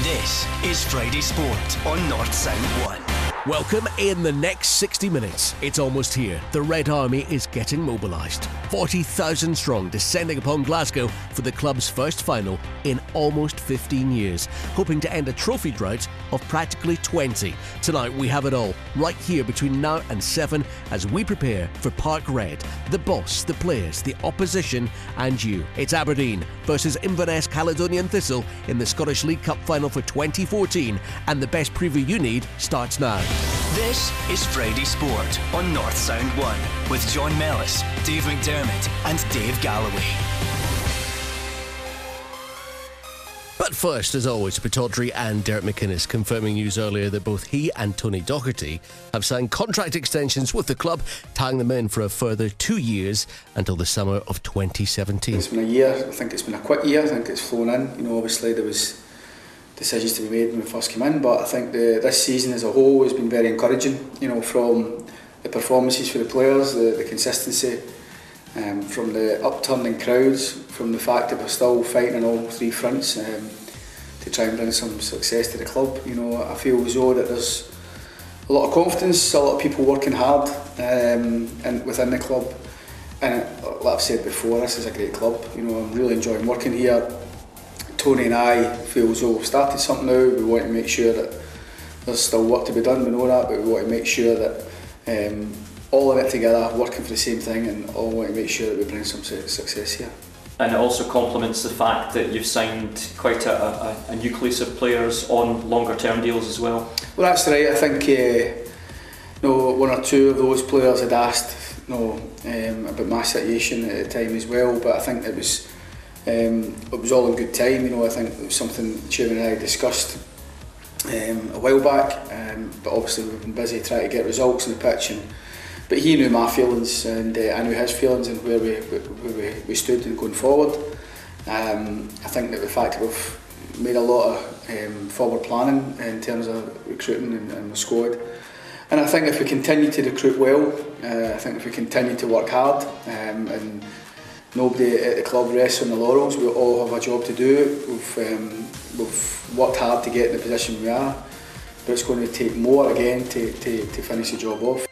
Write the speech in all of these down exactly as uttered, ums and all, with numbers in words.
This is Friday Sport on North Sound one. Welcome in the next sixty minutes. It's almost here. The Red Army is getting mobilised. forty thousand strong, descending upon Glasgow for the club's first final in almost fifteen years, hoping to end a trophy drought of practically twenty. Tonight we have it all, right here between now and seven as we prepare for Park Red. The boss, the players, the opposition and you. It's Aberdeen versus Inverness Caledonian Thistle in the Scottish League Cup final for twenty fourteen, and the best preview you need starts now. This is Friday Sport on North Sound one with John Mellis, Dave McDermott and Dave Galloway. But first, as always, Pittodrie and Derek McInnes confirming news earlier that both he and Tony Docherty have signed contract extensions with the club, tying them in for a further two years until the summer of twenty seventeen. It's been a year. I think it's been a quick year. I think it's flown in. You know, obviously there was decisions to be made when we first came in, but I think the, this season as a whole has been very encouraging. You know, from the performances for the players, the, the consistency, um, from the upturning crowds, from the fact that we're still fighting on all three fronts um, to try and bring some success to the club. You know, I feel as though that there's a lot of confidence, a lot of people working hard um, and within the club. And like I've said before, this is a great club. You know, I'm really enjoying working here. Tony and I feel as though we've started something now. We want to make sure that there's still work to be done, we know that, but we want to make sure that um, all in it together, working for the same thing, and all want to make sure that we bring some success here. And it also complements the fact that you've signed quite a, a, a nucleus of players on longer term deals as well. Well, that's right. I think uh, you know, one or two of those players had asked you know, um, about my situation at the time as well, but I think it was Um, it was all in good time. You know, I think it was something the chairman and I discussed um, a while back, um, but obviously we've been busy trying to get results on the pitch. And, but he knew my feelings and uh, I knew his feelings and where we where we, we stood and going forward. Um, I think that the fact that we've made a lot of um, forward planning in terms of recruiting and, and the squad. And I think if we continue to recruit well, uh, I think if we continue to work hard um, and nobody at the club rests on the laurels. We all have a job to do. We've, um, we've worked hard to get in the position we are, but it's going to take more again to, to, to finish the job off.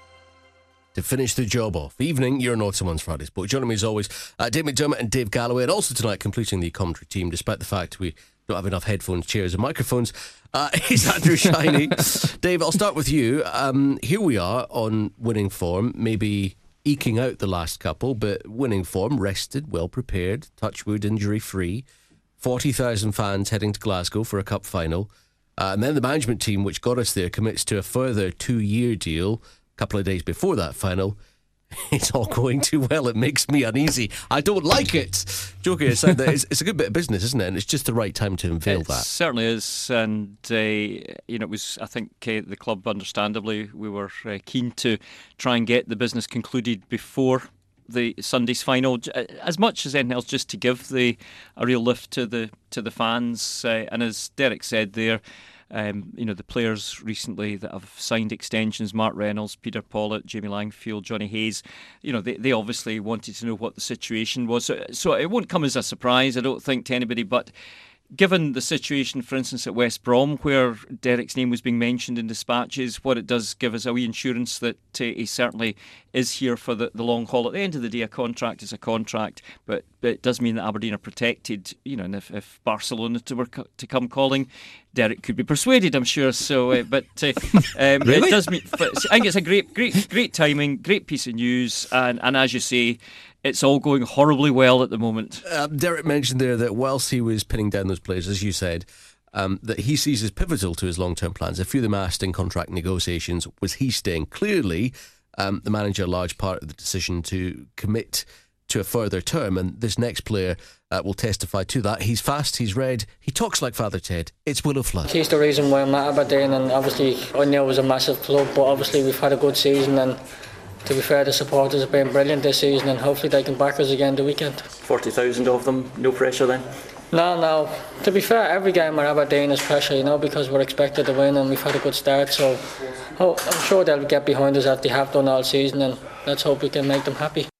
To finish the job off. Evening, you're not someone's Friday Sport. Joining me as always, uh, Dave McDermott and Dave Galloway, and also tonight completing the commentary team, despite the fact we don't have enough headphones, chairs and microphones, uh, is Andrew Shiney. Dave, I'll start with you. Um, here we are on winning form, maybe eking out the last couple, but winning form, rested, well prepared, touchwood, injury free. forty thousand fans heading to Glasgow for a cup final. Uh, and then the management team, which got us there, commits to a further two-year deal a couple of days before that final. It's all going too well. It makes me uneasy. I don't like it. Joking aside, it's, it's a good bit of business, isn't it? And it's just the right time to unveil it that. It certainly is. And, uh, you know, it was, I think, uh, the club, understandably, we were uh, keen to try and get the business concluded before the Sunday's final, as much as anything else, just to give the a real lift to the to the fans. Uh, and as Derek said there, Um, you know, the players recently that have signed extensions, Mark Reynolds, Peter Pollitt, Jamie Langfield, Johnny Hayes, you know, they, they obviously wanted to know what the situation was. So, so it won't come as a surprise, I don't think, to anybody. But given the situation, for instance, at West Brom, where Derek's name was being mentioned in dispatches, what it does give us a wee assurance that uh, he certainly is here for the, the long haul. At the end of the day, a contract is a contract, but, but it does mean that Aberdeen are protected. You know, and if, if Barcelona to, were co- to come calling, Derek could be persuaded, I'm sure. So, uh, but uh, um, really? It does mean. I think it's a great, great, great timing, great piece of news, and, and as you say, it's all going horribly well at the moment. Uh, Derek mentioned there that whilst he was pinning down those players, as you said, um, that he sees as pivotal to his long-term plans. A few of them asked in contract negotiations, was he staying? Clearly, um, the manager, a large part of the decision to commit to a further term, and this next player uh, will testify to that. He's fast, he's red, he talks like Father Ted. It's Willo Flood. He's the reason why I'm at Aberdeen, and obviously O'Neill was a massive club, but obviously we've had a good season, and to be fair, the supporters have been brilliant this season, and hopefully they can back us again the weekend. forty thousand of them, no pressure then? No, no. To be fair, every game at Aberdeen is pressure, you know, because we're expected to win and we've had a good start. So oh, I'm sure they'll get behind us as they have done all season, and let's hope we can make them happy.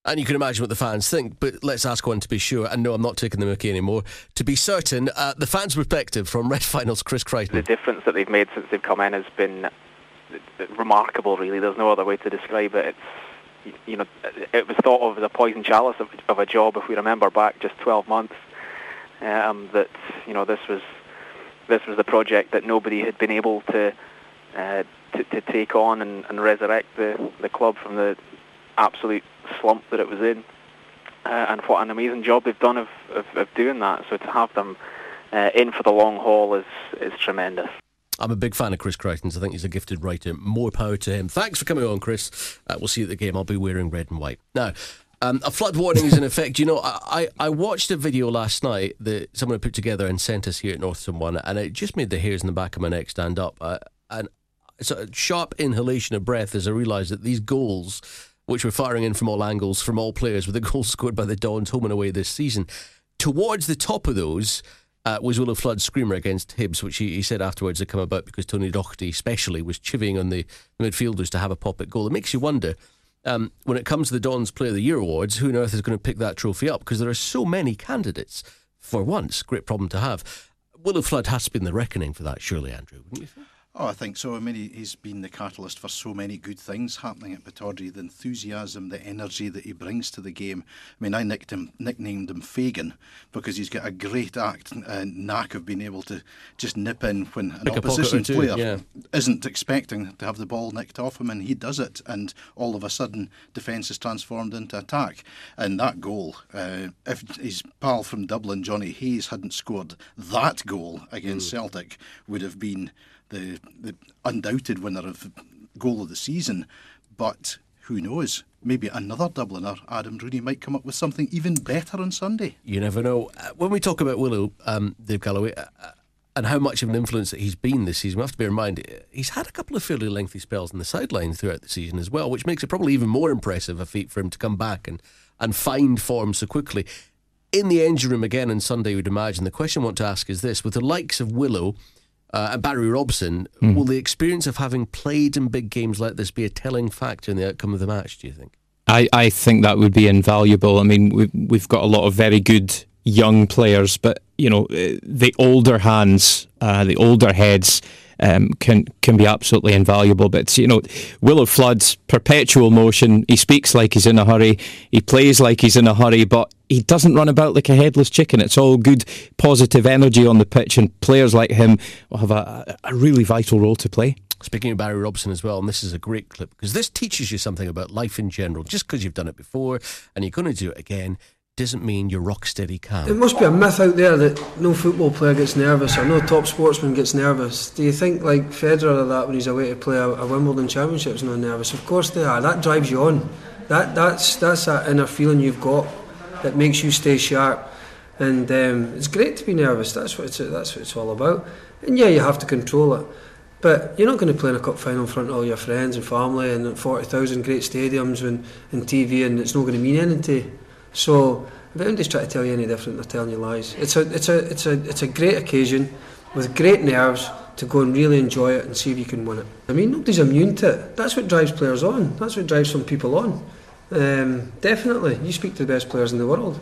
And you can imagine what the fans think, but let's ask one to be sure. And no, I'm not taking the mickey anymore. To be certain, uh, the fans' perspective from Red Finals, Chris Crichton. The difference that they've made since they've come in has been remarkable, really. There's no other way to describe it. It's, you know, it was thought of as a poison chalice of, of a job, if we remember back just twelve months, um, that, you know, this was this was the project that nobody had been able to uh, to, to take on and, and resurrect the, the club from the absolute slump that it was in, uh, and what an amazing job they've done of, of, of doing that. So to have them uh, in for the long haul is is tremendous. I'm a big fan of Chris Crichton. I think he's a gifted writer. More power to him. Thanks for coming on, Chris. Uh, we'll see you at the game. I'll be wearing red and white. Now, um, a flood warning is in effect. You know, I, I watched a video last night that someone had put together and sent us here at Northern One, and it just made the hairs in the back of my neck stand up. Uh, and it's a sharp inhalation of breath as I realised that these goals, which were firing in from all angles, from all players, with the goals scored by the Dons home and away this season, towards the top of those uh, was Willo Flood's screamer against Hibs, which he, he said afterwards had come about because Tony Docherty especially was chivying on the, the midfielders to have a pop at goal. It makes you wonder, um, when it comes to the Dons Player of the Year awards, who on earth is going to pick that trophy up? Because there are so many candidates for once. Great problem to have. Willo Flood has been the reckoning for that, surely, Andrew, wouldn't you think? Oh, I think so. I mean, he, he's been the catalyst for so many good things happening at Pittodrie. The enthusiasm, the energy that he brings to the game. I mean, I nicked him, nicknamed him Fagin because he's got a great act and knack of being able to just nip in when an Pick opposition two, player yeah. isn't expecting to have the ball nicked off him, and he does it, and all of a sudden defence is transformed into attack. And that goal, uh, if his pal from Dublin, Johnny Hayes, hadn't scored that goal against mm. Celtic, would have been The, the undoubted winner of goal of the season. But who knows, maybe another Dubliner, Adam Rooney, might come up with something even better on Sunday. You never know. Uh, when we talk about Willo, um, Dave Galloway, uh, and how much of an influence that he's been this season, we have to bear in mind he's had a couple of fairly lengthy spells on the sideline throughout the season as well, which makes it probably even more impressive a feat for him to come back and, and find form so quickly. In the engine room again on Sunday, you would imagine, the question I want to ask is this: with the likes of Willo Uh, and Barry Robson, mm. will the experience of having played in big games like this be a telling factor in the outcome of the match, do you think? I, I think that would be invaluable. I mean, we've, we've got a lot of very good young players, but, you know, the older hands, uh, the older heads um, can can be absolutely invaluable. But, you know, Willo Flood's perpetual motion, he speaks like he's in a hurry, he plays like he's in a hurry, but he doesn't run about like a headless chicken. It's all good, positive energy on the pitch, and players like him will have a, a really vital role to play. Speaking of Barry Robson as well, and this is a great clip, because this teaches you something about life in general. Just because you've done it before and you're going to do it again doesn't mean you're rock steady calm. It must be a myth out there that no football player gets nervous or no top sportsman gets nervous. Do you think like Federer or that when he's away to play a, a Wimbledon Championship is not nervous? Of course they are. That drives you on. That that's that's that inner feeling you've got that makes you stay sharp. And um, it's great to be nervous. That's what it's that's what it's all about. And yeah, you have to control it. But you're not going to play in a cup final in front of all your friends and family and forty thousand great stadiums and, and T V, and it's not going to mean anything to you. So if anybody's trying to tell you any different, they're telling you lies. It's a it's a it's a it's a great occasion with great nerves to go and really enjoy it and see if you can win it. I mean, nobody's immune to it. That's what drives players on. That's what drives some people on. Um, definitely, you speak to the best players in the world,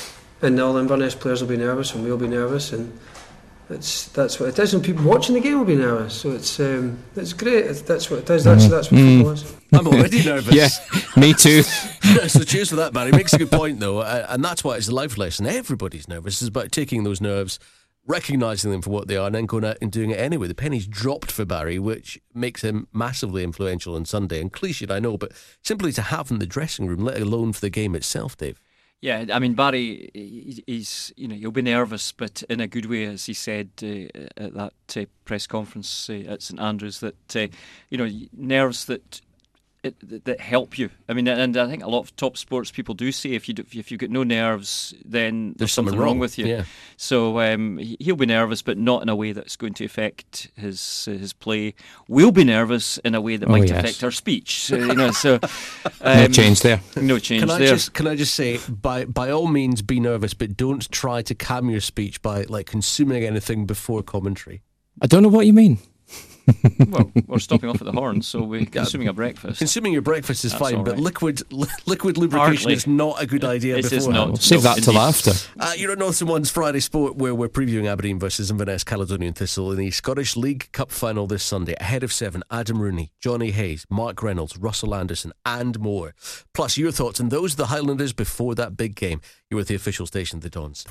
and all the Inverness players will be nervous, and we'll be nervous, and it's that's what it is. And people watching the game will be nervous. So it's um, it's great. It's, that's what it is. That's that's what football is. I'm already nervous. Yeah, me too. So cheers for that, Barry. Makes a good point though, uh, and that's why it's a life lesson. Everybody's nervous. It's about taking those nerves, recognising them for what they are, and then going out and doing it anyway. The penny's dropped for Barry, which makes him massively influential on Sunday. And cliched, I know, but simply to have in the dressing room, let alone for the game itself, Dave. Yeah, I mean, Barry, he's, you know, he'll be nervous, but in a good way, as he said uh, at that uh, press conference uh, at St Andrews, that, uh, you know, nerves that It, that help you. I mean, and I think a lot of top sports people do say if you do, if you've got no nerves, then there's, there's something, something wrong. wrong with you. Yeah. So um, he'll be nervous, but not in a way that's going to affect his uh, his play. We'll be nervous in a way that oh, might yes. affect our speech. So, you know, so um, no change there. No change can I there. Just, can I just say, by by all means, be nervous, but don't try to calm your speech by like consuming anything before commentary. I don't know what you mean. Well, we're stopping off at the Horns, so we're consuming a breakfast. Consuming your breakfast is That's fine, but right. liquid li- liquid lubrication Hardly. is not a good idea It is beforehand. not. Save No, that till indeed. after. Uh, you're at Northern One's Friday Sport, where we're previewing Aberdeen versus Inverness Caledonian Thistle in the Scottish League Cup final this Sunday. Ahead of seven, Adam Rooney, Johnny Hayes, Mark Reynolds, Russell Anderson, and more. Plus your thoughts on those of the Highlanders before that big game. You're with the official station, The Dons.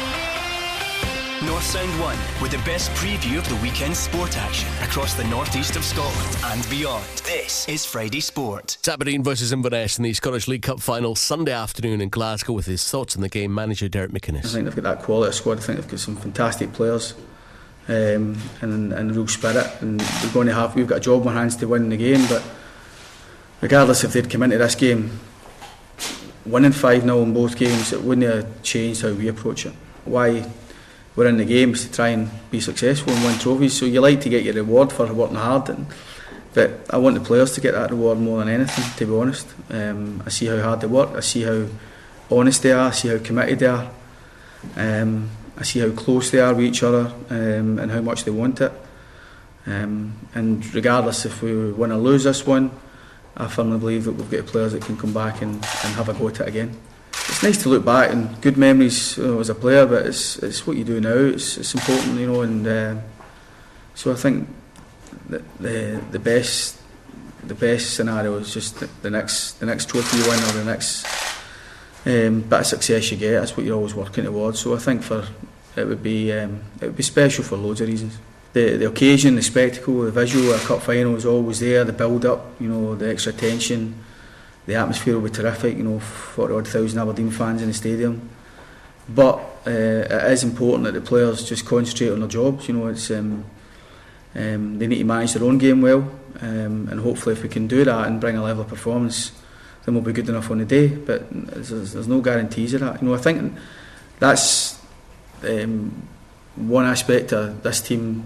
North Sound one, with the best preview of the weekend's sport action across the northeast of Scotland and beyond. This is Friday Sport. It's Aberdeen versus Inverness in the Scottish League Cup final Sunday afternoon in Glasgow. With his thoughts on the game, manager Derek McInnes. I think they've got that quality of squad. I think they've got some fantastic players um, and, and real spirit, and we're going to have we've got a job on our hands to win the game. But regardless if they'd come into this game winning five nil in both games, it wouldn't have changed how we approach it. Why we're in the games to try and be successful and win trophies. So you like to get your reward for working hard, and but I want the players to get that reward more than anything, to be honest. Um, I see how hard they work, I see how honest they are, I see how committed they are, um, I see how close they are with each other, um, and how much they want it. Um, and regardless if we win or lose this one, I firmly believe that we've got players that can come back and, and have a go at it again. It's nice to look back and good memories uh, as a player, but it's it's what you do now. It's it's important, you know, and uh, so I think the, the the best the best scenario is just the, the next the next trophy you win or the next um, bit of success you get. That's what you're always working towards. So I think for it would be um, it would be special for loads of reasons. The the occasion, the spectacle, the visual, a cup final is always there. The build up, you know, the extra tension. The atmosphere will be terrific, you know, forty odd thousand Aberdeen fans in the stadium. But uh, it is important that the players just concentrate on their jobs. You know, it's um, um, they need to manage their own game well, um, and hopefully, if we can do that and bring a level of performance, then we'll be good enough on the day. But there's, there's no guarantees of that. You know, I think that's um, one aspect of this team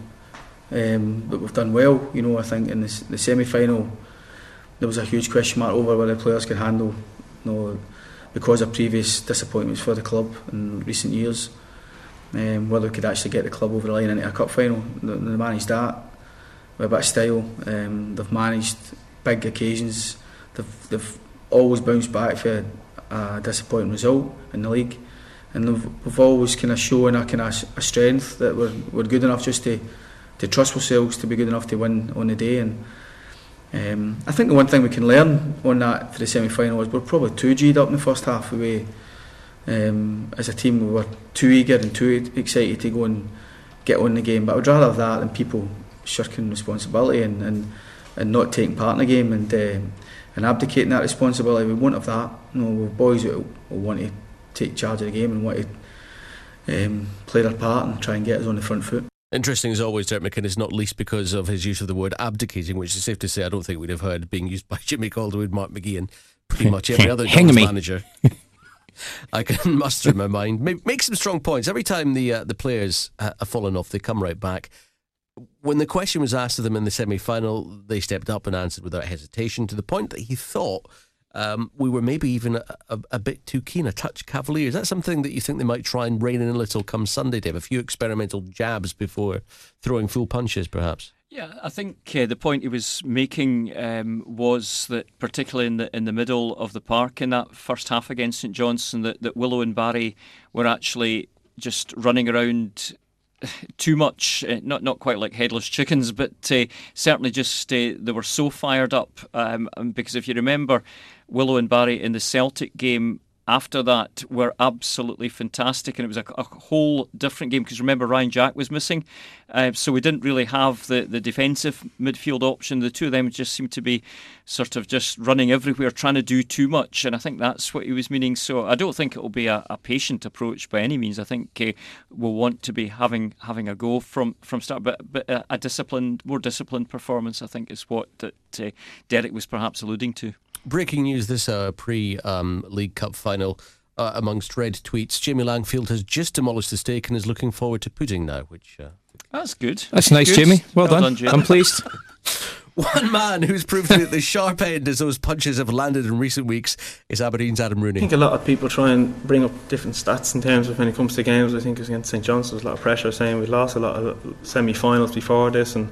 um, that we've done well. You know, I think in the, the semi-final, there was a huge question mark over whether players could handle, you know, because of previous disappointments for the club in recent years, um, whether they could actually get the club over the line into a cup final. They, they managed that with a bit of style. Um, they've managed big occasions. They've, they've always bounced back for a, a disappointing result in the league, and they've, we've always kind of shown a kind of a strength that we're we're good enough just to to trust ourselves to be good enough to win on the day. And Um, I think the one thing we can learn on that for the semi-final is we're probably too G'd up in the first half. We, um, as a team, we were too eager and too excited to go and get on the game. But I would rather have that than people shirking responsibility and, and, and not taking part in the game and uh, and abdicating that responsibility. We won't have that. You know, we're boys that will want to take charge of the game and want to um, play their part and try and get us on the front foot. Interesting as always, Derek McInnes, not least because of his use of the word abdicating, which is safe to say I don't think we'd have heard being used by Jimmy Calderwood, Mark McGee, and pretty much every other Dons manager I can muster in my mind. Make, make some strong points. Every time the uh, the players uh, have fallen off, they come right back. When the question was asked of them in the semi-final, they stepped up and answered without hesitation, to the point that he thought Um, we were maybe even a, a, a bit too keen, a touch cavalier. Is that something that you think they might try and rein in a little come Sunday, Dave? A few experimental jabs before throwing full punches, perhaps? Yeah, I think uh, the point he was making um, was that, particularly in the in the middle of the park in that first half against St Johnstone, that, that Willow and Barry were actually just running around too much, uh, not not quite like headless chickens, but uh, certainly just uh, they were so fired up. Um, because if you remember, Willow and Barry in the Celtic game after that were absolutely fantastic, and it was a, a whole different game because remember Ryan Jack was missing, uh, so we didn't really have the, the defensive midfield option. The two of them just seemed to be sort of just running everywhere, trying to do too much, and I think that's what he was meaning. So I don't think it will be a, a patient approach by any means. I think uh, we'll want to be having having a go from, from start, but but a, a disciplined, more disciplined performance, I think, is what that uh, Derek was perhaps alluding to. Breaking news this uh, pre-League um, Cup final, uh, amongst red tweets, Jamie Langfield has just demolished the stake and is looking forward to pudding now, which... Uh, That's good. That's nice, good. Jamie. Well, well done. done Jamie. I'm pleased. One man who's proved to be at the sharp end as those punches have landed in recent weeks is Aberdeen's Adam Rooney. I think a lot of people try and bring up different stats in terms of when it comes to games. I think against St Johnstone, there's a lot of pressure saying we lost a lot of semi-finals before this, and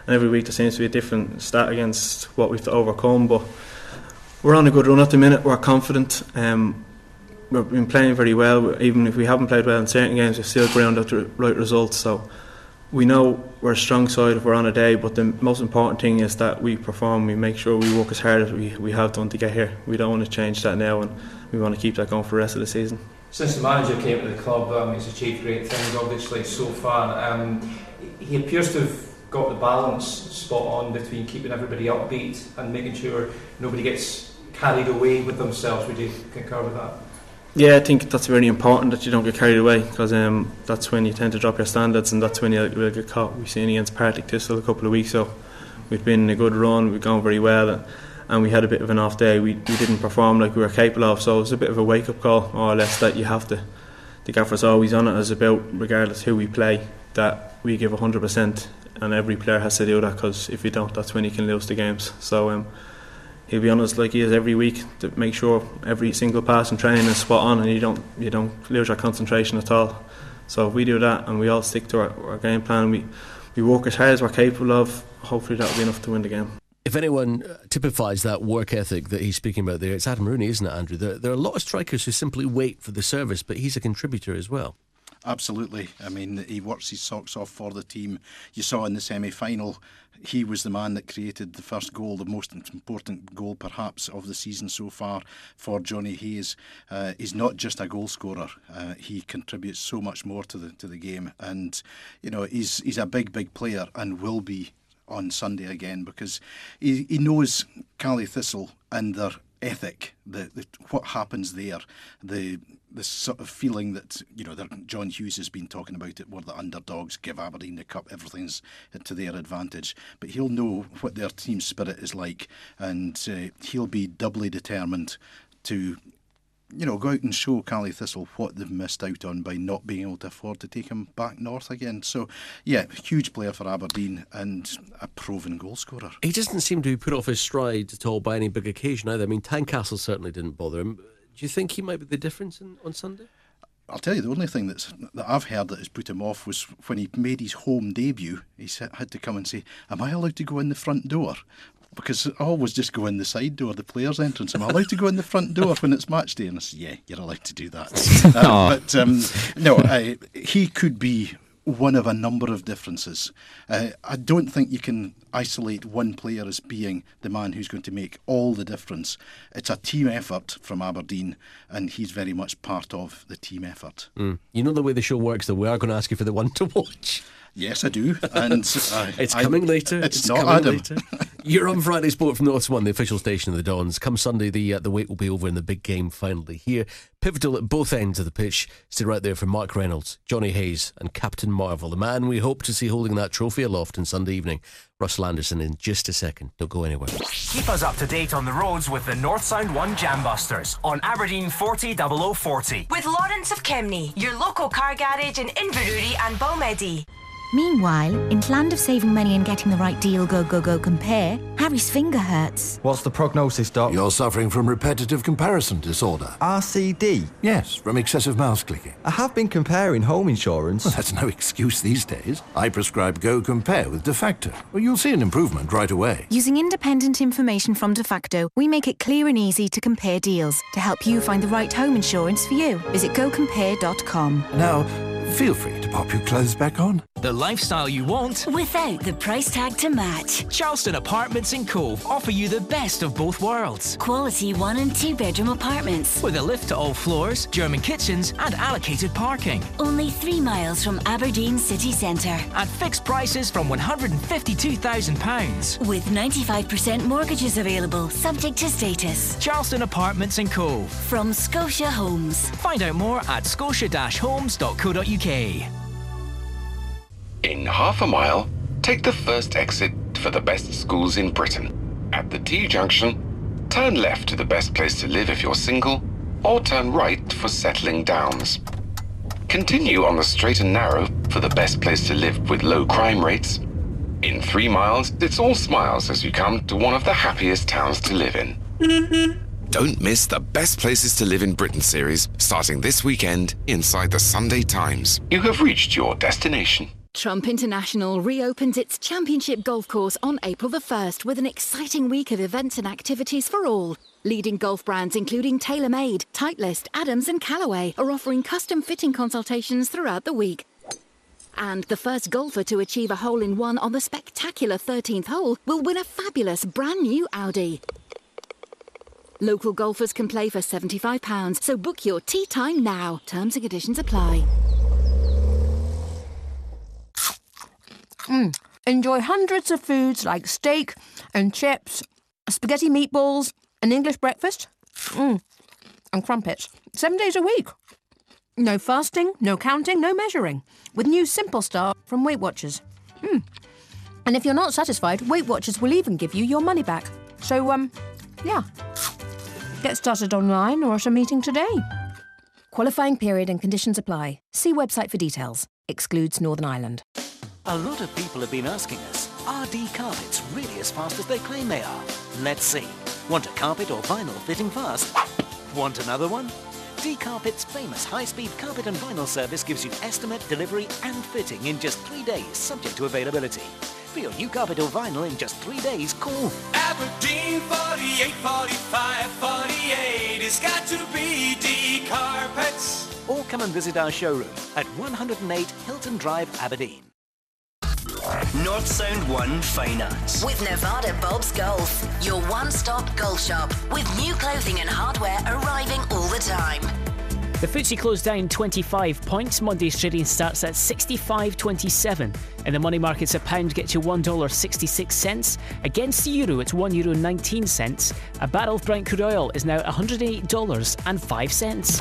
and every week there seems to be a different stat against what we've to overcome. But we're on a good run at the minute. We're confident. Um, we've been playing very well. Even if we haven't played well in certain games, we've still ground out the right results. So we know we're a strong side if we're on a day, but the most important thing is that we perform. We make sure we work as hard as we, we have done to get here. We don't want to change that now, and we want to keep that going for the rest of the season. Since the manager came to the club, um, he's achieved great things obviously so far. Um, he appears to have got the balance spot on between keeping everybody upbeat and making sure nobody gets carried away with themselves. Would you concur with that? Yeah, I think that's really important that you don't get carried away, because um, that's when you tend to drop your standards, and that's when you will get caught. We've seen against Partick Thistle a couple of weeks ago. We've been in a good run, we've gone very well, and, and we had a bit of an off day. We, we didn't perform like we were capable of, so it was a bit of a wake-up call, more or less, that you have to. The gaffer's always on it as about, regardless who we play, that we give one hundred percent, and every player has to do that, because if you don't, that's when you can lose the games. So um, he'll be honest, like he is every week, to make sure every single pass and training is spot on, and you don't you don't lose your concentration at all. So if we do that and we all stick to our, our game plan, we we work as hard as we're capable of, hopefully that'll be enough to win the game. If anyone typifies that work ethic that he's speaking about there, it's Adam Rooney, isn't it, Andrew? There, there are a lot of strikers who simply wait for the service, but he's a contributor as well. Absolutely. I mean, he works his socks off for the team. You saw in the semi-final, he was the man that created the first goal, the most important goal perhaps of the season so far for Johnny Hayes. Uh, he's not just a goal scorer. Uh, he contributes so much more to the to the game, and you know he's he's a big big player and will be on Sunday again, because he, he knows Caley Thistle and their ethic, the, the what happens there, the the sort of feeling that, you know, John Hughes has been talking about it, we're the underdogs, give Aberdeen the cup, everything's to their advantage. But he'll know what their team spirit is like, and uh, he'll be doubly determined to, you know, go out and show Caley Thistle what they've missed out on by not being able to afford to take him back north again. So, yeah, huge player for Aberdeen and a proven goal scorer. He doesn't seem to be put off his stride at all by any big occasion either. I mean, Tynecastle certainly didn't bother him. Do you think he might be the difference in, on Sunday? I'll tell you, the only thing that's, that I've heard that has put him off was when he made his home debut. He had to come and say, am I allowed to go in the front door? Because I always just go in the side door, the players' entrance. Am I allowed to go in the front door when it's match day? And I said, yeah, you're allowed to do that. uh, but um, no, I, he could be one of a number of differences. Uh, I don't think you can isolate one player as being the man who's going to make all the difference. It's a team effort from Aberdeen, and he's very much part of the team effort. Mm. You know the way the show works, though. We are going to ask you for the one to watch. Yes, I do. And uh, it's coming I, later. It's, it's not coming Adam. Later. You're on Friday Sport from North One, the official station of the Dons. Come Sunday, the uh, the wait will be over and the big game finally here. Pivotal at both ends of the pitch. Stay right there for Mark Reynolds, Johnny Hayes and Captain Marvel, the man we hope to see holding that trophy aloft on Sunday evening. Russell Anderson in just a second. Don't go anywhere. Keep us up to date on the roads with the North Sound One Jambusters on Aberdeen forty double oh forty. With Lawrence of Kemney, your local car garage in Inverurie and Balmedie. Meanwhile, in land of saving money and getting the right deal, go, go, go, compare, Harry's finger hurts. What's the prognosis, Doc? You're suffering from repetitive comparison disorder. R C D? Yes, from excessive mouse clicking. I have been comparing home insurance. Well, that's no excuse these days. I prescribe Go Compare with De Facto. Well, you'll see an improvement right away. Using independent information from De Facto, we make it clear and easy to compare deals to help you find the right home insurance for you. Visit go compare dot com. Now, feel free to pop your clothes back on. The lifestyle you want without the price tag to match. Charleston Apartments in Cove offer you the best of both worlds. Quality one and two bedroom apartments with a lift to all floors, German kitchens and allocated parking. Only three miles from Aberdeen city centre. At fixed prices from one hundred fifty-two thousand pounds. With ninety-five percent mortgages available, subject to status. Charleston Apartments in Cove. From Scotia Homes. Find out more at scotia dash homes dot co dot uk. In half a mile, take the first exit for the best schools in Britain. At the T-junction, turn left to the best place to live if you're single, or turn right for settling downs. Continue on the straight and narrow for the best place to live with low crime rates. In three miles, it's all smiles as you come to one of the happiest towns to live in. Don't miss the Best Places to Live in Britain series, starting this weekend inside the Sunday Times. You have reached your destination. Trump International reopens its championship golf course on April the first with an exciting week of events and activities for all. Leading golf brands including TaylorMade, Titleist, Adams and Callaway are offering custom fitting consultations throughout the week. And the first golfer to achieve a hole-in-one on the spectacular thirteenth hole will win a fabulous brand new Audi. Local golfers can play for seventy-five pounds, so book your tee time now. Terms and conditions apply. Mm. Enjoy hundreds of foods like steak and chips, spaghetti meatballs, an English breakfast, mm. and crumpets. Seven days a week. No fasting, no counting, no measuring. With new Simple Star from Weight Watchers. Mm. And if you're not satisfied, Weight Watchers will even give you your money back. So, um, yeah. Get started online or at a meeting today. Qualifying period and conditions apply. See website for details. Excludes Northern Ireland. A lot of people have been asking us, are D carpets really as fast as they claim they are? Let's see. Want a carpet or vinyl fitting fast? Want another one? D Carpet's famous high-speed carpet and vinyl service gives you estimate, delivery and fitting in just three days, subject to availability. For your new carpet or vinyl in just three days, call Aberdeen forty-eight forty-five forty-eight. It's got to be D Carpets. Or come and visit our showroom at one oh eight Hilton Drive, Aberdeen. North Sound One Finance. With Nevada Bob's Golf, your one-stop golf shop with new clothing and hardware arriving all the time. The F T S E closed down twenty-five points. Monday's trading starts at sixty-five twenty-seven. In the money markets, a pound gets you one dollar sixty-six cents. Against the euro, it's one euro nineteen cents. A barrel of Brent crude oil is now one hundred eight dollars and five cents.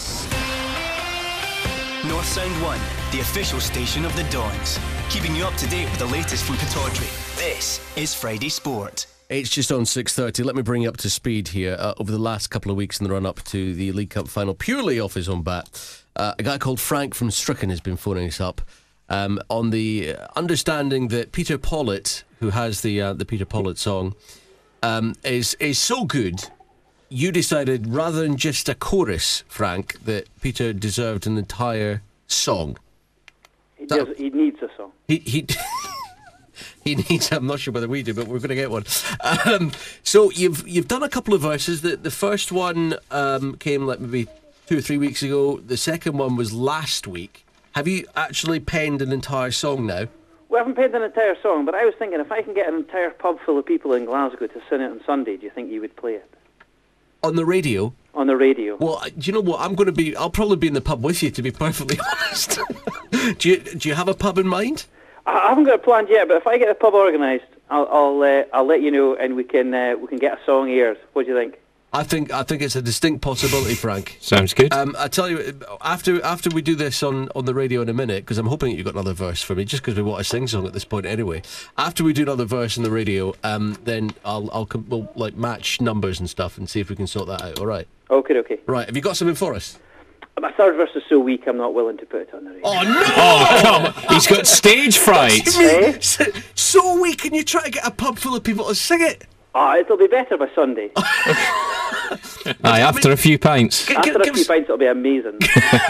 North Sound One, the official station of the Dons. Keeping you up to date with the latest from Pittodrie. This is Friday Sport. It's just on six thirty. Let me bring you up to speed here. Uh, over the last couple of weeks in the run-up to the League Cup final, purely off his own bat, uh, a guy called Frank from Stricken has been phoning us up um, on the understanding that Peter Pollett, who has the uh, the Peter Pollett song, um, is is so good. You decided, rather than just a chorus, Frank, that Peter deserved an entire song. He, does, he needs a song. He he he needs. I'm not sure whether we do, but we're going to get one. Um, so you've you've done a couple of verses. The the first one um, came like maybe two or three weeks ago. The second one was last week. Have you actually penned an entire song now? We haven't penned an entire song, but I was thinking if I can get an entire pub full of people in Glasgow to sing it on Sunday, do you think you would play it? On the radio? On the radio. Well, do you know what? I'm going to be. I'll probably be in the pub with you, to be perfectly honest. do you Do you have a pub in mind? I haven't got it planned yet, but if I get a pub organised, I'll I'll, uh, I'll let you know, and we can uh, we can get a song aired. What do you think? I think I think it's a distinct possibility, Frank. Sounds good. Um, I tell you, after after we do this on, on the radio in a minute, because I'm hoping that you've got another verse for me, just because we want a sing song at this point anyway. After we do another verse on the radio, um, then I'll I'll com- we'll like match numbers and stuff and see if we can sort that out. All right. Okay, okay. Right. Have you got something for us? My third verse is so weak, I'm not willing to put it on the radio. Oh no! Oh come on! He's got stage fright. Eh? So, so weak, and you try to get a pub full of people to sing it? Ah, oh, it'll be better by Sunday. Aye, after a few pints. After a few pints, it'll be amazing.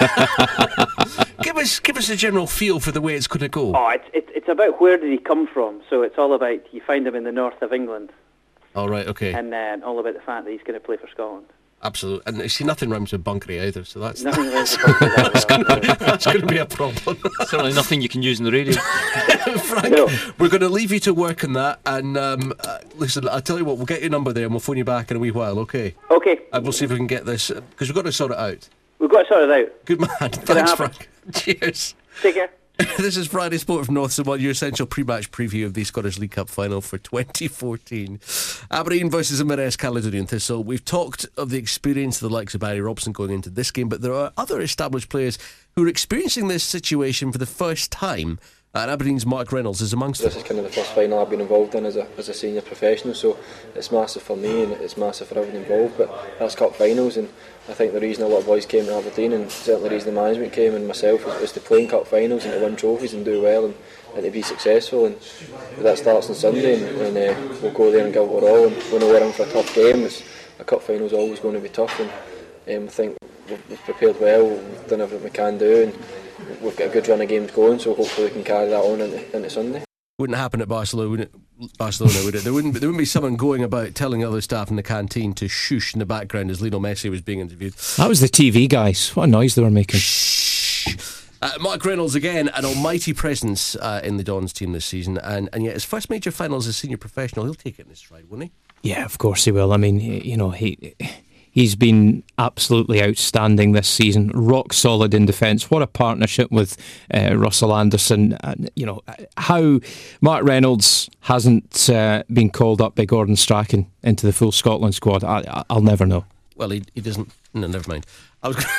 give us, give us a general feel for the way it's going to go. Oh, it's it, it's about where did he come from. So it's all about you find him in the north of England. All right, okay. And uh, all about the fact that he's going to play for Scotland. Absolutely, and you see, nothing rhymes with bunkery either, so that's nothing rhymes with bunkery. that's, gonna, that's going to be a problem. Certainly nothing you can use in the radio. Frank, no. We're going to leave you to work on that, and um, uh, listen, I'll tell you what, we'll get your number there and we'll phone you back in a wee while, okay? Okay. And we'll see if we can get this, because we've got to sort it out. We've got to sort it out. Good man. Thanks, Frank. Cheers. Take care. This is Friday Sport from North Sound, your essential pre-match preview of the Scottish League Cup final for twenty fourteen. Aberdeen versus Inverness Caledonian Thistle. We've talked of the experience of the likes of Barry Robson going into this game, but there are other established players who are experiencing this situation for the first time, and Aberdeen's Mark Reynolds is amongst them. This is kind of the first final I've been involved in as a, as a senior professional, so it's massive for me and it's massive for everyone involved, but that's cup finals, and I think the reason a lot of boys came to Aberdeen, and certainly the reason the management came and myself, was, was to play in cup finals and to win trophies and do well and, and to be successful, and that starts on Sunday, and, and uh, we'll go there and give it our all, and we know we're in for a tough game. It's, a cup final is always going to be tough, and um, I think we've, we've prepared well, we've done everything we can do, and we've got a good run of games going, so hopefully we can carry that on into, into Sunday. Wouldn't happen at Barcelona, would it? Barcelona, would it? There wouldn't be, there wouldn't be someone going about telling other staff in the canteen to shush in the background as Lionel Messi was being interviewed. That was the T V guys. What a noise they were making. Uh, Mark Reynolds again, an almighty presence uh, in the Dons team this season, and, and yet his first major final as a senior professional, he'll take it in his stride, won't he? Yeah, of course he will. I mean, you know, he he's been absolutely outstanding this season. Rock solid in defence. What a partnership with uh, Russell Anderson. And, you know, how Mark Reynolds hasn't uh, been called up by Gordon Strachan into the full Scotland squad, I, I'll never know. Well, he, he doesn't. No, never mind. I was.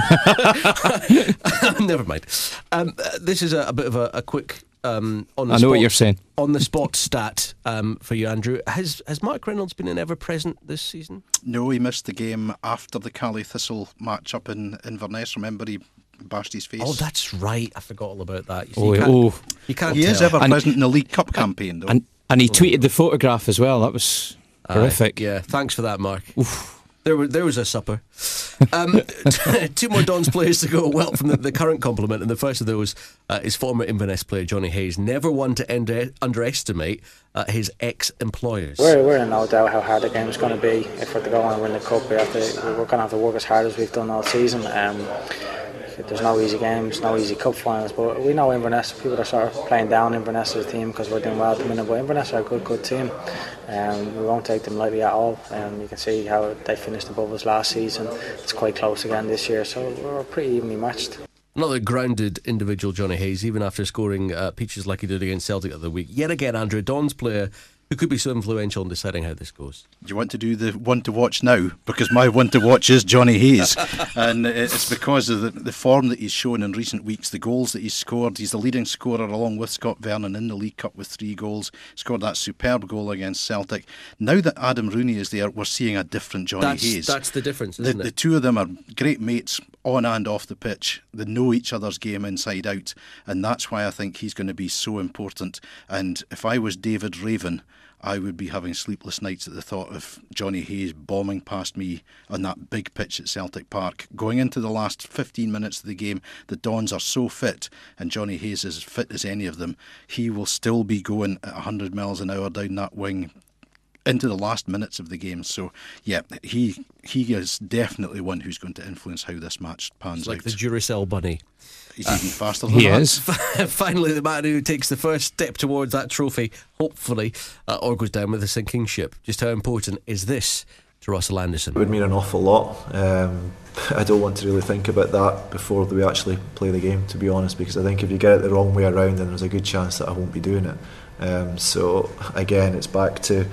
Never mind. Um, uh, this is a, a bit of a, a quick. Um, on the I know spot, what you're saying. On the spot stat um, for you, Andrew. Has has Mark Reynolds been an ever present this season? No, he missed the game after the Cali Thistle match up in Inverness. Remember, he bashed his face. Oh, that's right. I forgot all about that. You see, Oh, you can't, oh. you can't He tell. is ever And- present in the League Cup campaign, though. And and he tweeted the photograph as well. That was Aye, horrific. yeah, thanks for that, Mark. Oof. There, were, there was a supper. Um, two more Dons players to go. Well, from the, the current complement, and the first of those uh, is former Inverness player Johnny Hayes. Never one to under, underestimate uh, his ex-employers. We're, we're in no doubt how hard the game is going to be. If we're to go on and win the cup, we have to, we're going to have to work as hard as we've done all season. Um, there's no easy games, no easy cup finals, but we know Inverness, people are sort of playing down Inverness as a team because we're doing well at the minute, but Inverness are a good, good team. Um, we won't take them lightly at all. Um, you can see how they finished above us last season. It's quite close again this year, so we're pretty evenly matched. Another grounded individual, Johnny Hayes, even after scoring uh, peaches like he did against Celtic the other week. Yet again, Andrew, a Dons player who could be so influential in deciding how this goes. Do you want to do the one to watch now? Because my one to watch is Johnny Hayes. And it's because of the, the form that he's shown in recent weeks, the goals that he's scored. He's the leading scorer along with Scott Vernon in the League Cup with three goals. Scored that superb goal against Celtic. Now that Adam Rooney is there, we're seeing a different Johnny That's, Hayes. that's the difference, The, isn't the it? two of them are great mates on and off the pitch. They know each other's game inside out. And that's why I think he's going to be so important. And if I was David Raven, I would be having sleepless nights at the thought of Johnny Hayes bombing past me on that big pitch at Celtic Park. Going into the last fifteen minutes of the game, the Dons are so fit, and Johnny Hayes is as fit as any of them. He will still be going at one hundred miles an hour down that wing into the last minutes of the game. So, yeah, he he is definitely one who's going to influence how this match pans It's like out. the Duracell bunny. He's even faster than He that. is. Finally, the man who takes the first step towards that trophy, hopefully, uh, or goes down with a sinking ship. Just how important is this to Russell Anderson? It would mean an awful lot. Um, I don't want to really think about that before we actually play the game, to be honest, because I think if you get it the wrong way around, then there's a good chance that I won't be doing it. Um, so again, it's back to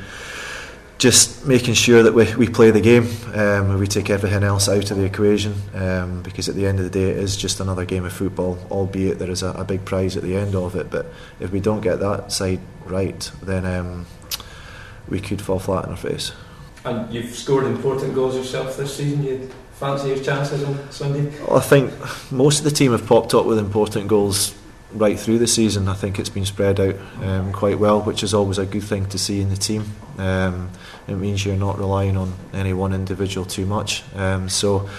just making sure that we, we play the game, um, we take everything else out of the equation, um, because at the end of the day it is just another game of football, albeit there is a, a big prize at the end of it. But if we don't get that side right, then um, we could fall flat on our face. And you've scored important goals yourself this season. You fancy your chances on Sunday? Well, I think most of the team have popped up with important goals right through the season. I think it's been spread out um, quite well, which is always a good thing to see in the team. Um, it means you're not relying on any one individual too much. Um, so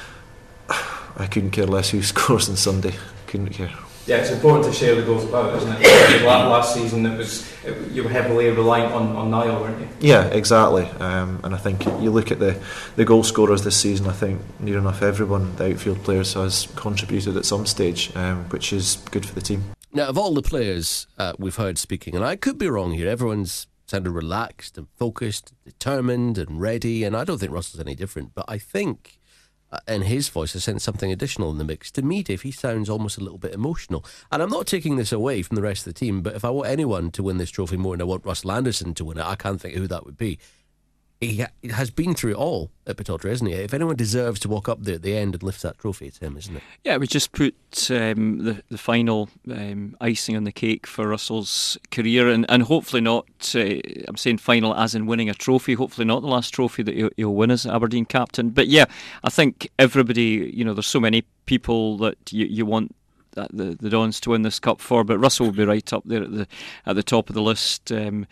I couldn't care less who scores on Sunday. Couldn't care. Yeah, it's important to share the goals about, isn't it? Last season, it was it, you were heavily reliant on, on Niall, weren't you? Yeah, exactly. Um, and I think you look at the, the goal scorers this season, I think near enough everyone, the outfield players, has contributed at some stage, um, which is good for the team. Now, of all the players uh, we've heard speaking, and I could be wrong here, everyone's sounded relaxed and focused, determined and ready, and I don't think Russell's any different, but I think uh, in his voice I sense something additional in the mix. To me, Dave, he sounds almost a little bit emotional, and I'm not taking this away from the rest of the team, but if I want anyone to win this trophy more than I want Russell Anderson to win it, I can't think of who that would be. He ha- has been through it all at Pittodrie, hasn't he? If anyone deserves to walk up there at the end and lift that trophy, it's him, isn't it? Yeah, we just put um, the the final um, icing on the cake for Russell's career, and, and hopefully not. Uh, I'm saying final as in winning a trophy. Hopefully not the last trophy that he'll, he'll win as Aberdeen captain. But yeah, I think everybody. You know, there's so many people that you, you want the the Dons to win this cup for, but Russell will be right up there at the at the top of the list. Um,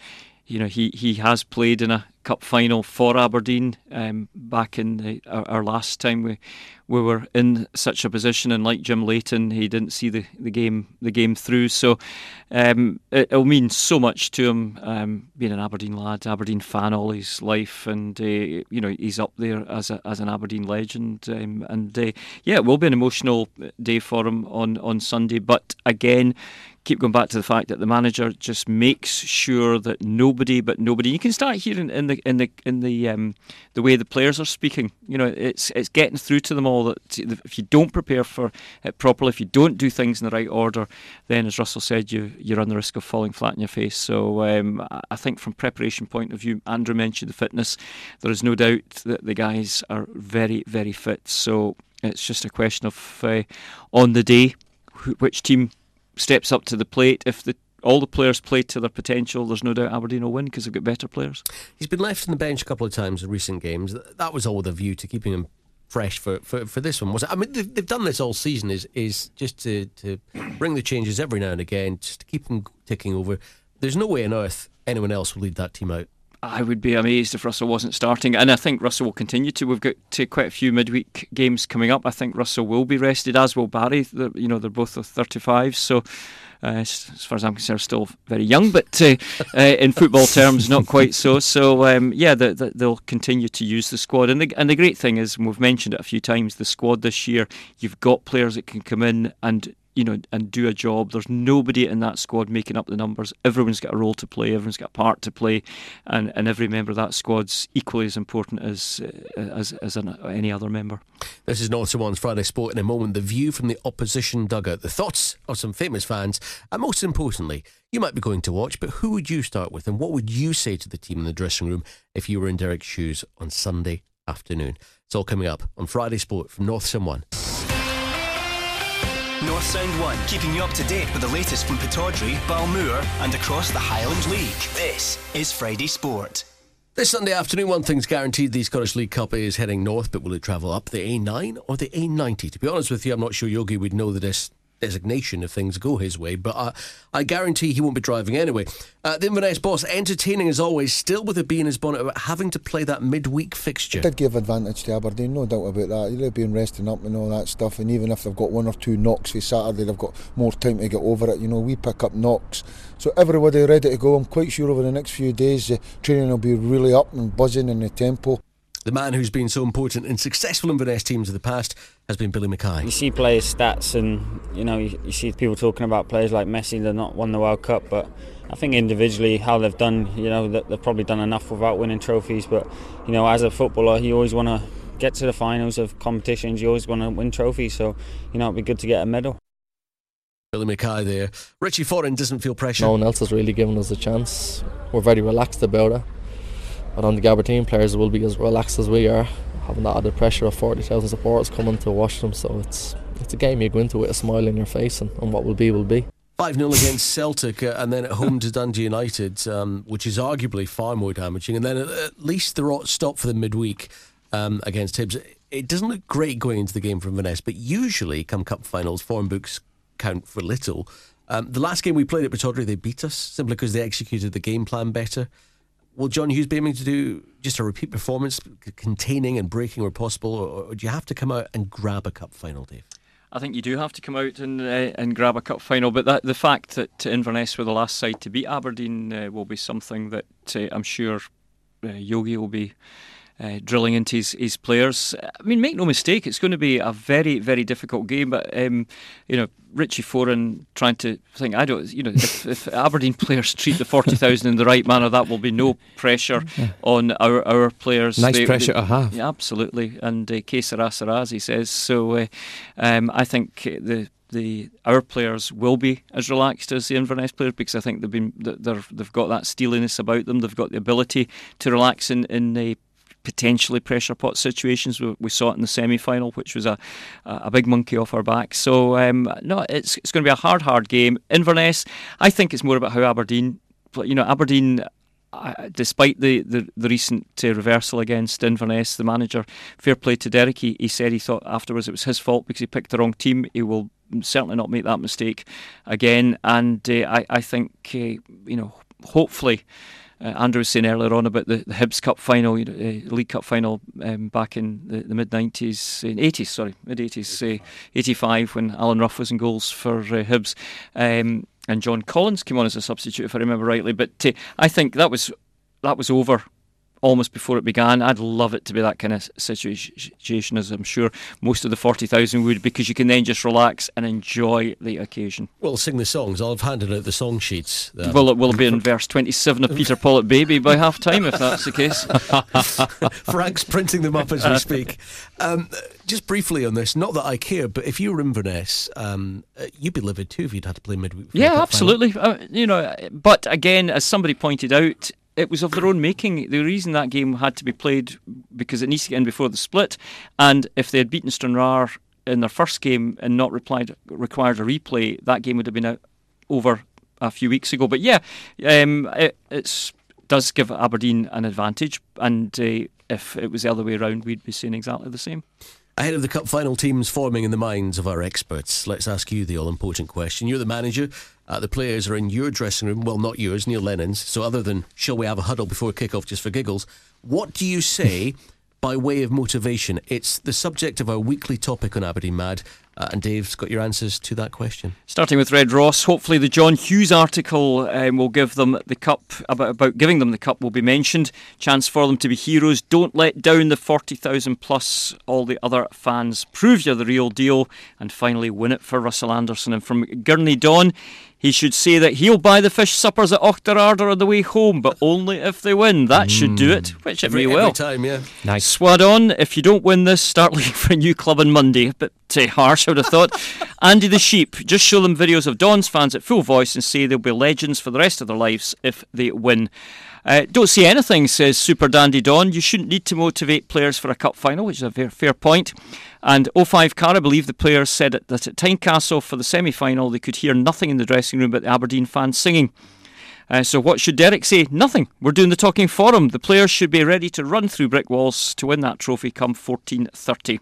you know, he, he has played in a cup final for Aberdeen um, back in the, our, our last time we we were in such a position, and like Jim Leighton, he didn't see the, the game the game through. So um, it, it'll mean so much to him, um, being an Aberdeen lad, Aberdeen fan all his life, and uh, you know, he's up there as a, as an Aberdeen legend. Um, and uh, yeah, it will be an emotional day for him on on Sunday. But again, keep going back to the fact that the manager just makes sure that nobody but nobody. You can start hearing in the in the in the um, the way the players are speaking. You know, it's it's getting through to them all that if you don't prepare for it properly, if you don't do things in the right order, then as Russell said, you you run the risk of falling flat in your face. So um, I think from preparation point of view, Andrew mentioned the fitness. There is no doubt that the guys are very very fit. So it's just a question of uh, on the day, which team steps up to the plate. If the all the players play to their potential, there's no doubt Aberdeen will win because they've got better players. He's been left on the bench a couple of times in recent games. That was all with a view to keeping him fresh for, for, for this one, was it? I mean, they've, they've done this all season, is is just to, to bring the changes every now and again, just to keep them ticking over. There's no way on earth anyone else will lead that team out. I would be amazed if Russell wasn't starting, and I think Russell will continue to. We've got to quite a few midweek games coming up. I think Russell will be rested, as will Barry. They're, you know, they're both thirty-five, so uh, as far as I'm concerned, still very young, but uh, uh, in football terms, not quite so. So um, yeah, the, the, they'll continue to use the squad, and the, and the great thing is, and we've mentioned it a few times, the squad this year, you've got players that can come in and, you know, and do a job. There's nobody in that squad making up the numbers. Everyone's got a role to play. Everyone's got a part to play, and, and every member of that squad's equally as important as uh, as as an, any other member. This is North One's Friday Sport. In a moment, the view from the opposition dugout, the thoughts of some famous fans, and most importantly, you might be going to watch, but who would you start with, and what would you say to the team in the dressing room if you were in Derek's shoes on Sunday afternoon? It's all coming up on Friday Sport from North One. North Sound one, keeping you up to date with the latest from Pittodrie, Balmoor and across the Highland League. This is Friday Sport. This Sunday afternoon, one thing's guaranteed, the Scottish League Cup is heading north, but will it travel up the A nine or the A ninety? To be honest with you, I'm not sure Yogi would know the des- designation if things go his way, but uh, I guarantee he won't be driving anyway. Uh, the Inverness boss, entertaining as always, still with a bee in his bonnet about having to play that midweek fixture. It did give advantage to Aberdeen, no doubt about that. They've been resting up and all that stuff, and even if they've got one or two knocks for Saturday, they've got more time to get over it. You know, we pick up knocks, so everybody ready to go. I'm quite sure over the next few days the training will be really up and buzzing in the tempo. The man who's been so important in successful Inverness teams of the past has been Billy Mackay. You see players' stats, and you know you, you see people talking about players like Messi. They're not won the World Cup, but I think individually how they've done, you know, that they've probably done enough without winning trophies. But you know, as a footballer, you always want to get to the finals of competitions. You always want to win trophies. So you know, it'd be good to get a medal. Billy Mackay there. Richie Foran doesn't feel pressure. No one else has really given us a chance. We're very relaxed about it. I don't think Aberdeen players will be as relaxed as we are, having that added pressure of forty thousand supporters coming to watch them. So it's it's a game you go into with a smile on your face, and, and what will be will be. five nil against Celtic, uh, and then at home to Dundee United, um, which is arguably far more damaging. And then at, at least the stop for the midweek um, against Hibs. It doesn't look great going into the game for Inverness, but usually come cup finals, form books count for little. Um, the last game we played at Pittodrie, they beat us simply because they executed the game plan better. Will John Hughes be aiming to do just a repeat performance, containing and breaking where possible, or, or do you have to come out and grab a cup final, Dave? I think you do have to come out and uh, and grab a cup final, but that, the fact that Inverness were the last side to beat Aberdeen uh, will be something that uh, I'm sure uh, Yogi will be uh, drilling into his, his players. I mean, make no mistake, it's going to be a very, very difficult game, but um, you know, Richie Foran trying to think, I don't, you know, if, if Aberdeen players treat the forty thousand in the right manner, that will be no pressure yeah. on our our players. Nice they, pressure they, to have. Yeah, absolutely. And uh, que sera, sera, as he says. So uh, um, I think the the our players will be as relaxed as the Inverness players, because I think they've been they're, they've got that steeliness about them. They've got the ability to relax in in the potentially pressure pot situations. We, we saw it in the semi-final, which was a a big monkey off our back. So um, no, it's it's going to be a hard, hard game. Inverness, I think it's more about how Aberdeen, you know, Aberdeen. Uh, despite the, the, the recent uh, reversal against Inverness, the manager, fair play to Derek, he, he said he thought afterwards it was his fault because he picked the wrong team. He will certainly not make that mistake again, and uh, I, I think uh, you know, hopefully Uh, Andrew was saying earlier on about the, the Hibs Cup final, you know, uh, League Cup final um, back in the, the mid nineties, uh, eighties, sorry, mid eighties, uh, eighty-five, when Alan Rough was in goals for uh, Hibs, um, and John Collins came on as a substitute, if I remember rightly. But uh, I think that was that was over almost before it began. I'd love it to be that kind of situation, as I'm sure most of the forty thousand would, because you can then just relax and enjoy the occasion. Well, sing the songs. I'll have handed out the song sheets. Um, well, it will be in verse twenty-seven of Peter Pollitt Baby by half time, if that's the case. Frank's printing them up as we speak. Um, just briefly on this, not that I care, but if you were Inverness, um, you'd be livid too if you'd had to play midweek. Yeah, absolutely. Uh, you know, but again, as somebody pointed out, it was of their own making. The reason that game had to be played, because it needs to get in before the split, and if they had beaten Stranraer in their first game and not replied, required a replay, that game would have been out, over a few weeks ago. But yeah, um, it it's, does give Aberdeen an advantage, and uh, if it was the other way around, we'd be saying exactly the same. Ahead of the cup final teams forming in the minds of our experts, let's ask you the all-important question. You're the manager. Uh, the players are in your dressing room. Well, not yours, Neil Lennon's. So other than, shall we have a huddle before kick-off just for giggles, what do you say by way of motivation? It's the subject of our weekly topic on Aberdeen Mad. Uh, and Dave's got your answers to that question. Starting with Red Ross, hopefully the John Hughes article um, will give them the cup, about, about giving them the cup will be mentioned. Chance for them to be heroes. Don't let down the forty thousand plus all the other fans. Prove you're the real deal. And finally win it for Russell Anderson. And from Gurney Dawn, he should say that he'll buy the fish suppers at Auchterarder on the way home, but only if they win. That mm. should do it, which it every, may well. Every time, yeah. Nice. Swad on, if you don't win this, start looking for a new club on Monday. But uh, harsh, I would have thought. Andy the Sheep, just show them videos of Don's fans at full voice and say they'll be legends for the rest of their lives if they win. Uh, don't say anything, says Super Dandy Don. You shouldn't need to motivate players for a cup final, which is a very fair point. And oh five Car, I believe the players said that at Tynecastle for the semi-final they could hear nothing in the dressing room but the Aberdeen fans singing. Uh, so what should Derek say? Nothing. We're doing the talking for him. The players should be ready to run through brick walls to win that trophy come fourteen thirty.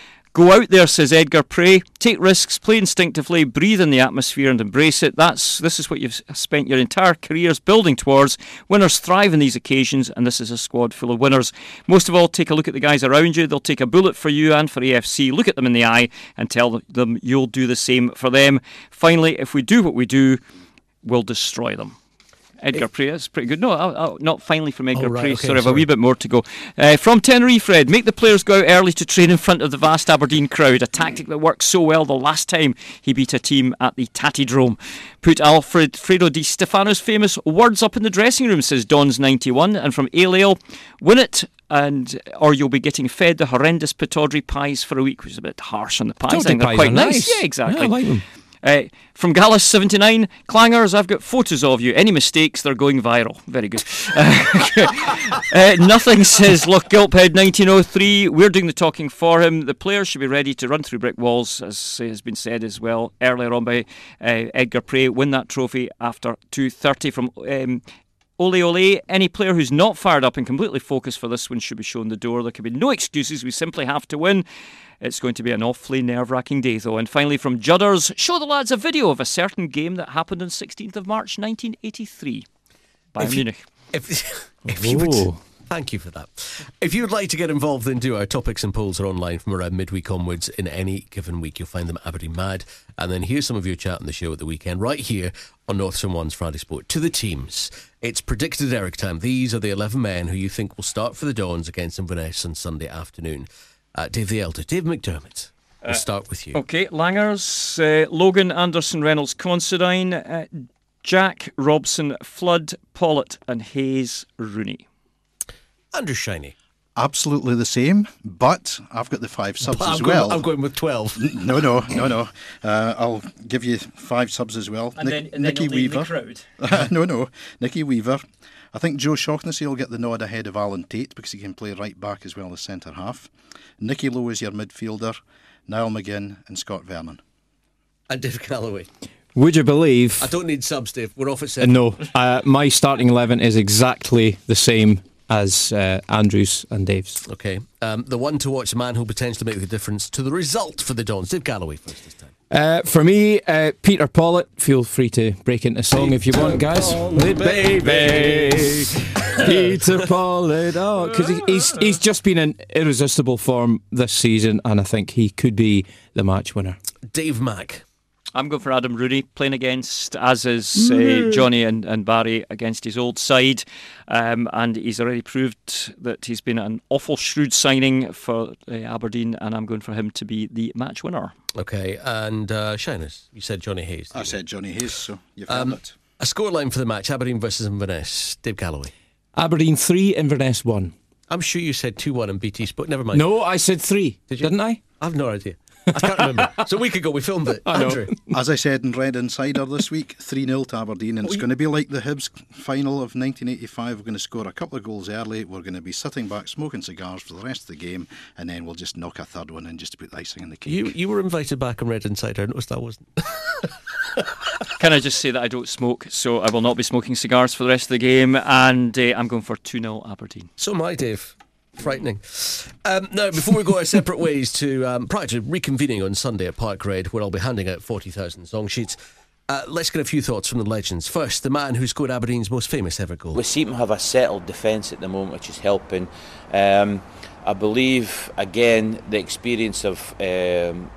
Go out there, says Edgar Prey. Take risks, play instinctively, breathe in the atmosphere and embrace it. That's This is what you've spent your entire careers building towards. Winners thrive in these occasions, and this is a squad full of winners. Most of all, take a look at the guys around you. They'll take a bullet for you and for A F C. Look at them in the eye and tell them you'll do the same for them. Finally, if we do what we do, we'll destroy them. Edgar Prey is pretty good. No, oh, oh, not finally from Edgar oh, right, Prey. okay, sorry, I have sorry. a wee bit more to go. Uh, from Tenerife, Red, make the players go out early to train in front of the vast Aberdeen crowd. A tactic that worked so well the last time he beat a team at the Tattydrome. Put Alfred Fredo Di Stefano's famous words up in the dressing room, says Don's ninety-one. And from Ale, win it, and or you'll be getting fed the horrendous Pataudry pies for a week, which is a bit harsh on the pies. I think they're quite nice. nice. Yeah, exactly. Yeah, I like them. Uh, from Gallus seventy-nine, Clangers, I've got photos of you. Any mistakes, they're going viral. Very good. Uh, uh, nothing, says Loch Gilphead nineteen oh three. We're doing the talking for him. The players should be ready to run through brick walls, as has been said as well earlier on by uh, Edgar Prey. Win that trophy after two thirty. From um, Ole Ole, any player who's not fired up and completely focused for this one should be shown the door. There can be no excuses. We simply have to win. It's going to be an awfully nerve-wracking day, though. And finally, from Judders, show the lads a video of a certain game that happened on sixteenth of March nineteen eighty-three. Bayern Munich. If, if you would, thank you for that. If you would like to get involved into our topics and polls are online from around midweek onwards in any given week. You'll find them at Aberdeen Mad. And then here's some of your chat on the show at the weekend, right here on Northern One's Friday Sport. To the teams, it's predicted Eric time. These are the eleven men who you think will start for the Dons against Inverness on Sunday afternoon. Uh, Dave the Elder, Dave McDermott, we'll uh, start with you. Okay, Langers, uh, Logan, Anderson, Reynolds, Considine, uh, Jack, Robson, Flood, Pollitt and Hayes, Rooney. Andrew Shiney. Absolutely the same, but I've got the five subs I'm as going, well. I'm going with twelve. No, no, no, no. Uh, I'll give you five subs as well. And Nick, then, and Nicky then Weaver. The crowd. no, no. Nicky Weaver. I think Joe Shaughnessy will get the nod ahead of Alan Tate because he can play right back as well as centre half. Nicky Lowe is your midfielder, Niall McGinn and Scott Vernon. And Dave Galloway. Would you believe... I don't need subs, Dave. We're off at seven. No. Uh, my starting eleven is exactly the same as uh, Andrew's and Dave's. Okay. Um, the one to watch, the man who'll potentially make the difference to the result for the Dons. Dave Galloway first this time. Uh, for me, uh, Peter Pollitt. Feel free to break into song if you want, guys. Pollitt, baby. Peter Pollard. Oh, because he, he's he's just been in irresistible form this season, and I think he could be the match winner. Dave Mack. I'm going for Adam Rooney, playing against, as is uh, Johnny and, and Barry, against his old side. Um, and he's already proved that he's been an awful shrewd signing for uh, Aberdeen, and I'm going for him to be the match winner. Okay, and uh, Shiners, you said Johnny Hayes. I said Johnny Hayes, so you've um, heard it. A scoreline for the match, Aberdeen versus Inverness. Dave Galloway. Aberdeen three, Inverness one. I'm sure you said two one in B T Sport, never mind. No, I said three, Did you? didn't I? I've no idea. I can't remember. So a week ago we filmed it. I know. Andrew. As I said in Red Insider this week, three nil to Aberdeen, and it's going to be like the Hibs final of nineteen eighty-five. We're going to score a couple of goals early, we're going to be sitting back smoking cigars for the rest of the game, and then we'll just knock a third one in just to put the icing in the cake. You you were invited back on Red Insider. I noticed that wasn't. Can I just say that I don't smoke, so I will not be smoking cigars for the rest of the game, and uh, I'm going for two nil Aberdeen. So am I, Dave. Frightening. Um, now, before we go our separate ways to um, prior to reconvening on Sunday at Park Red, where I'll be handing out forty thousand song sheets, uh, let's get a few thoughts from the legends. First, the man who scored Aberdeen's most famous ever goal. We seem to have a settled defence at the moment, which is helping. Um, I believe, again, the experience of um,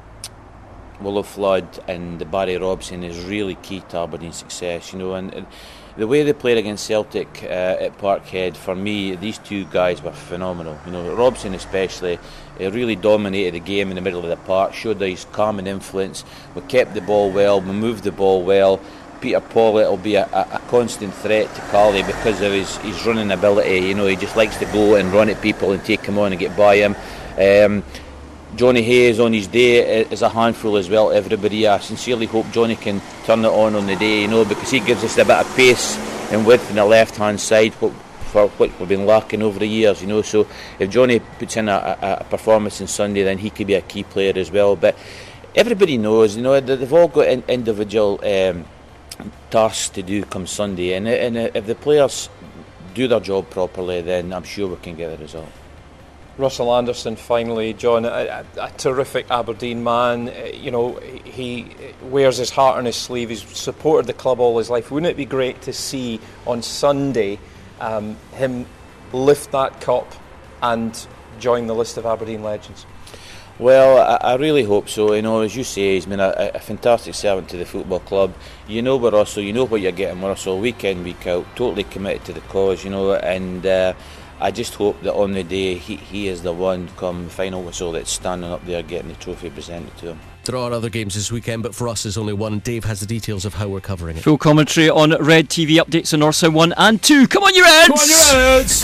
Willo Flood and Barry Robson is really key to Aberdeen's success, you know, and, and the way they played against Celtic uh, at Parkhead, for me, these two guys were phenomenal. You know, Robson especially, he really dominated the game in the middle of the park, showed his calming influence. We kept the ball well, we moved the ball well. Peter Pawlett will be a, a, a constant threat to Carly because of his, his running ability. You know, he just likes to go and run at people and take them on and get by him. Um, Johnny Hayes on his day is a handful as well. Everybody, I sincerely hope Johnny can turn it on on the day, you know, because he gives us a bit of pace and width on the left hand side, what, for what we've been lacking over the years, you know. So if Johnny puts in a, a, a performance on Sunday, then he could be a key player as well. But everybody knows, you know, they've all got in, individual um, tasks to do come Sunday, and, and if the players do their job properly, then I'm sure we can get the result. Russell Anderson, finally, John, a, a, a terrific Aberdeen man. Uh, you know, he wears his heart on his sleeve. He's supported the club all his life. Wouldn't it be great to see on Sunday um, him lift that cup and join the list of Aberdeen legends? Well, I, I really hope so. You know, as you say, he's been a, a fantastic servant to the football club. You know, with Russell, you know what you're getting with Russell, week in, week out, totally committed to the cause, you know, and uh, I just hope that on the day he, he is the one come final whistle that's standing up there getting the trophy presented to him. There are other games this weekend, but for us there's only one. Dave has the details of how we're covering it. Full commentary on Red T V, updates on North Sound one and two. Come on, you Reds! Come on, you Reds!